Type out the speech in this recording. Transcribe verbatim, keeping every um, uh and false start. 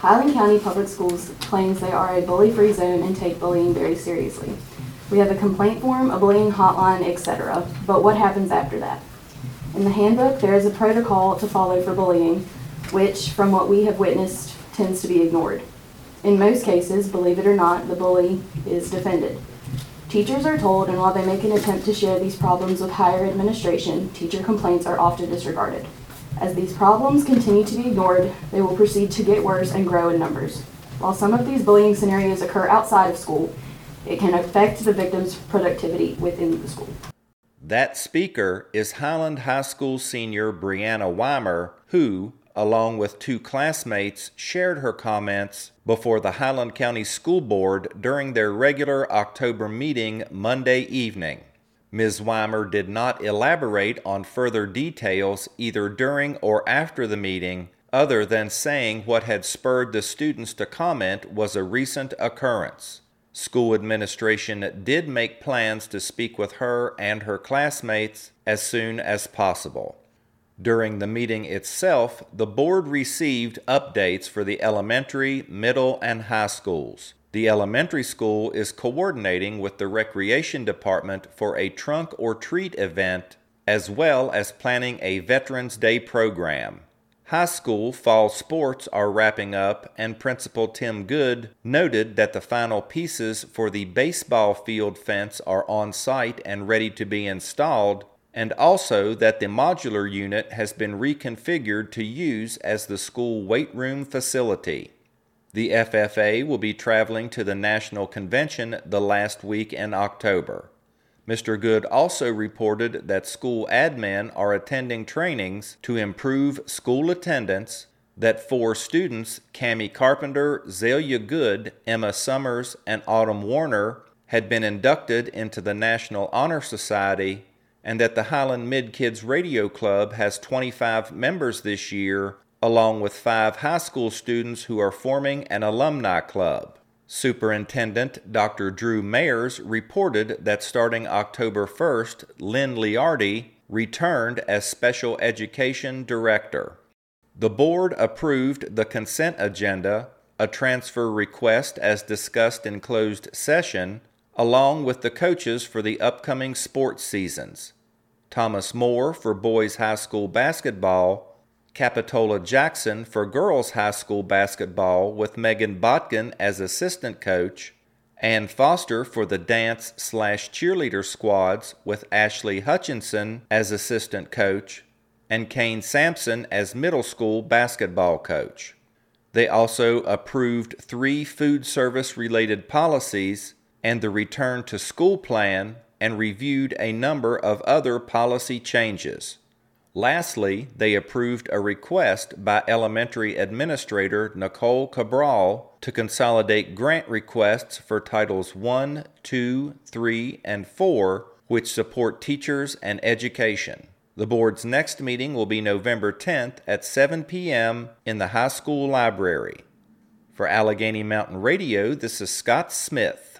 Highland County Public Schools claims they are a bully-free zone and take bullying very seriously. We have a complaint form, a bullying hotline, et cetera. But what happens after that? In the handbook, there is a protocol to follow for bullying, which, from what we have witnessed, tends to be ignored. In most cases, believe it or not, the bully is defended. Teachers are told, and while they make an attempt to share these problems with higher administration, teacher complaints are often disregarded. As these problems continue to be ignored, they will proceed to get worse and grow in numbers. While some of these bullying scenarios occur outside of school, it can affect the victim's productivity within the school. That speaker is Highland High School senior Brianna Weimer, who, along with two classmates, shared her comments before the Highland County School Board during their regular October meeting Monday evening. Miz Weimer did not elaborate on further details either during or after the meeting, other than saying what had spurred the students to comment was a recent occurrence. School administration did make plans to speak with her and her classmates as soon as possible. During the meeting itself, the board received updates for the elementary, middle, and high schools. The elementary school is coordinating with the recreation department for a trunk or treat event, as well as planning a Veterans Day program. High school fall sports are wrapping up, and Principal Tim Good noted that the final pieces for the baseball field fence are on site and ready to be installed, and also that the modular unit has been reconfigured to use as the school weight room facility. The F F A will be traveling to the National Convention the last week in October. Mister Good also reported that school admin are attending trainings to improve school attendance, that four students, Cammie Carpenter, Zelia Good, Emma Summers, and Autumn Warner, had been inducted into the National Honor Society, and that the Highland Mid-Kids Radio Club has twenty-five members this year, along with five high school students who are forming an alumni club. Superintendent Doctor Drew Mayers reported that starting October first, Lynn Liardi returned as Special Education Director. The board approved the consent agenda, a transfer request as discussed in closed session, along with the coaches for the upcoming sports seasons. Thomas Moore for boys high school basketball, Capitola Jackson for girls high school basketball with Megan Botkin as assistant coach, Ann Foster for the dance slash cheerleader squads with Ashley Hutchinson as assistant coach, and Kane Sampson as middle school basketball coach. They also approved three food service related policies and the return to school plan, and reviewed a number of other policy changes. Lastly, they approved a request by Elementary Administrator Nicole Cabral to consolidate grant requests for Titles one, two, three, and four, which support teachers and education. The board's next meeting will be November tenth at seven p.m. in the high school library. For Allegheny Mountain Radio, this is Scott Smith.